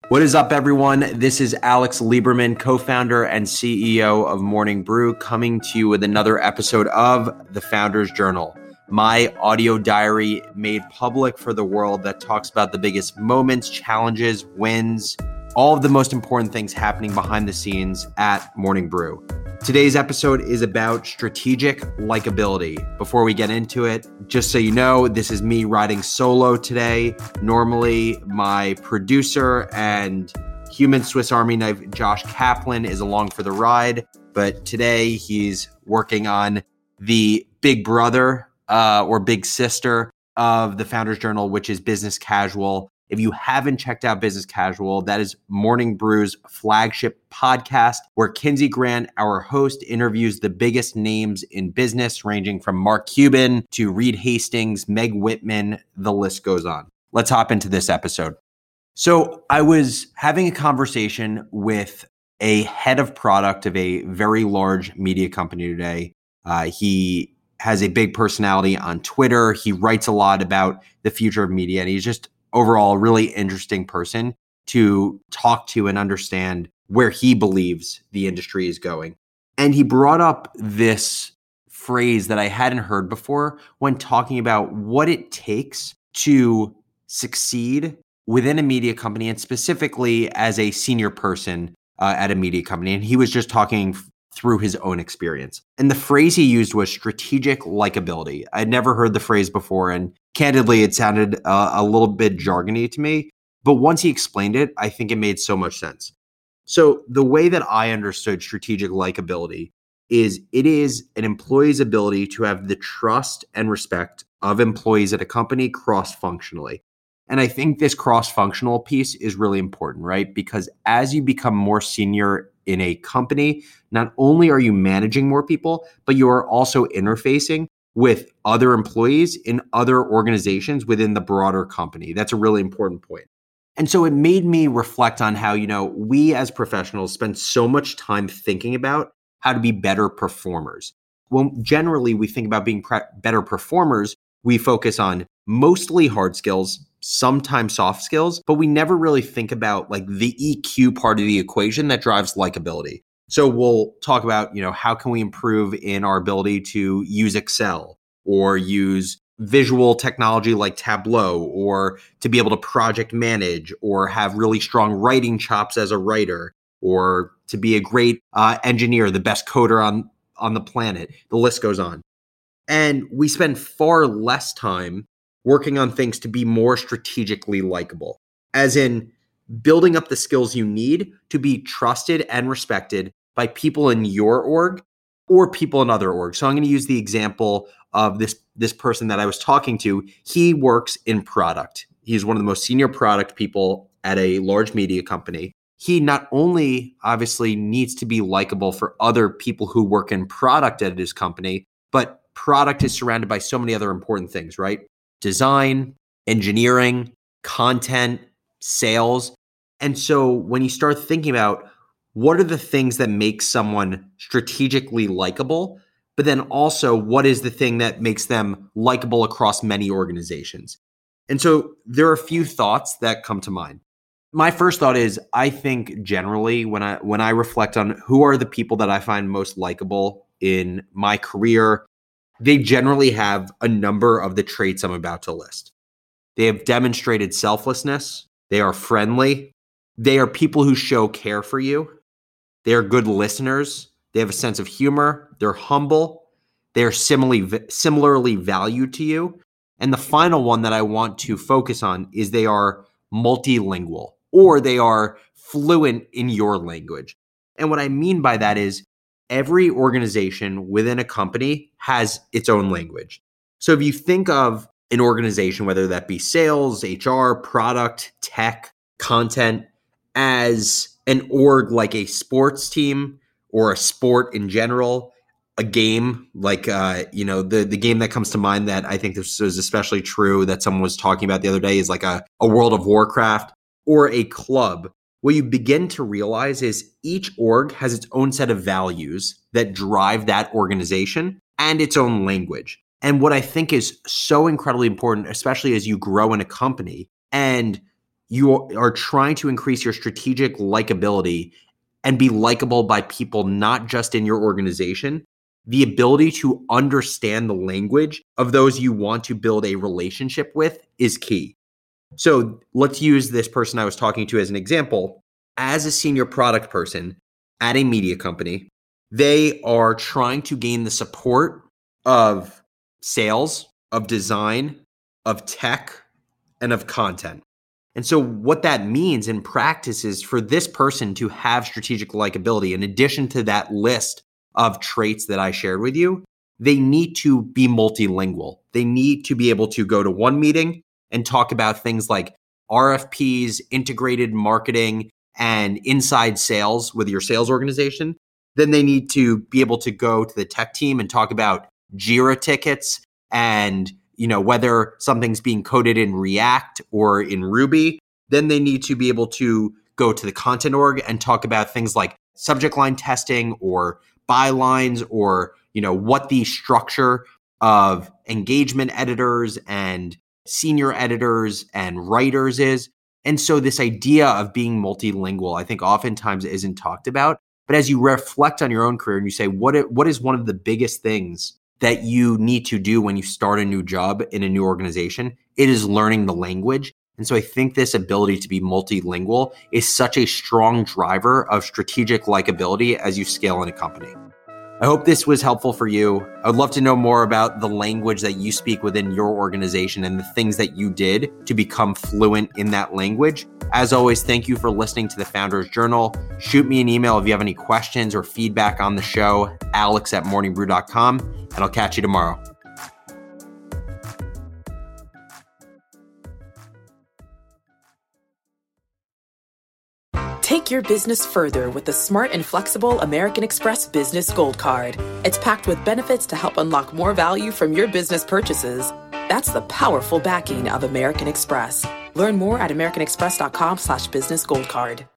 What is up, everyone? This is Alex Lieberman, co-founder and CEO of Morning Brew, coming to you with another episode of The Founder's Journal, my audio diary made public for the world that talks about the biggest moments, challenges, wins, all of the most important things happening behind the scenes at Morning Brew. Today's episode is about strategic likability. Before we get into it, just so you know, this is me riding solo today. Normally, my producer and human Swiss Army knife, Josh Kaplan, is along for the ride. But today, he's working on the big brother or big sister of the Founder's Journal, which is Business Casual. If you haven't checked out Business Casual, that is Morning Brew's flagship podcast where Kinsey Grant, our host, interviews the biggest names in business, ranging from Mark Cuban to Reed Hastings, Meg Whitman, the list goes on. Let's hop into this episode. So I was having a conversation with a head of product of a very large media company today. He has a big personality on Twitter. He writes a lot about the future of media, and he's just overall a really interesting person to talk to and understand where he believes the industry is going. And he brought up this phrase that I hadn't heard before when talking about what it takes to succeed within a media company, and specifically as a senior person at a media company. And he was just talking through his own experience. And the phrase he used was strategic likability. I'd never heard the phrase before, and candidly, it sounded a little bit jargony to me. But once he explained it, I think it made so much sense. So the way that I understood strategic likability is it is an employee's ability to have the trust and respect of employees at a company cross-functionally. And I think this cross-functional piece is really important, right? Because as you become more senior in a company, not only are you managing more people, but you are also interfacing with other employees in other organizations within the broader company. That's a really important point. And so it made me reflect on how, we as professionals spend so much time thinking about how to be better performers. Well, generally, we think about being better performers. We focus on mostly hard skills, sometimes soft skills, but we never really think about like the EQ part of the equation that drives likability. So we'll talk about, how can we improve in our ability to use Excel or use visual technology like Tableau, or to be able to project manage or have really strong writing chops as a writer, or to be a great engineer, the best coder on the planet. The list goes on. And we spend far less time working on things to be more strategically likable, as in building up the skills you need to be trusted and respected by people in your org or people in other orgs. So I'm going to use the example of this person that I was talking to. He works in product. He's one of the most senior product people at a large media company. He not only obviously needs to be likable for other people who work in product at his company, but product is surrounded by so many other important things, right? Design, engineering, content, sales. And so when you start thinking about what are the things that make someone strategically likable, but then also what is the thing that makes them likable across many organizations? And so there are a few thoughts that come to mind. My first thought is, I think generally when I reflect on who are the people that I find most likable in my career, they generally have a number of the traits I'm about to list. They have demonstrated selflessness. They are friendly. They are people who show care for you. They are good listeners. They have a sense of humor. They're humble. They are similarly valued to you. And the final one that I want to focus on is they are multilingual, or they are fluent in your language. And what I mean by that is every organization within a company has its own language. So if you think of an organization, whether that be sales, HR, product, tech, content, as an org like a sports team or a sport in general, a game like, the game that comes to mind that I think this is especially true that someone was talking about the other day is like a World of Warcraft, or a club. What you begin to realize is each org has its own set of values that drive that organization and its own language. And what I think is so incredibly important, especially as you grow in a company and you are trying to increase your strategic likability and be likable by people not just in your organization, the ability to understand the language of those you want to build a relationship with is key. So let's use this person I was talking to as an example. As a senior product person at a media company, they are trying to gain the support of sales, of design, of tech, and of content. And so what that means in practice is for this person to have strategic likability, in addition to that list of traits that I shared with you, they need to be multilingual. They need to be able to go to one meeting and talk about things like RFPs, integrated marketing, and inside sales with your sales organization. Then they need to be able to go to the tech team and talk about Jira tickets and whether something's being coded in React or in Ruby. Then they need to be able to go to the content org and talk about things like subject line testing or bylines or, what the structure of engagement editors and senior editors and writers is. And so this idea of being multilingual, I think oftentimes isn't talked about. But as you reflect on your own career and you say, what is one of the biggest things that you need to do when you start a new job in a new organization? It is learning the language. And so I think this ability to be multilingual is such a strong driver of strategic likability as you scale in a company. I hope this was helpful for you. I would love to know more about the language that you speak within your organization and the things that you did to become fluent in that language. As always, thank you for listening to the Founders Journal. Shoot me an email if you have any questions or feedback on the show, alex@morningbrew.com, and I'll catch you tomorrow. Take your business further with the smart and flexible American Express Business Gold Card. It's packed with benefits to help unlock more value from your business purchases. That's the powerful backing of American Express. Learn more at americanexpress.com/businessgoldcard.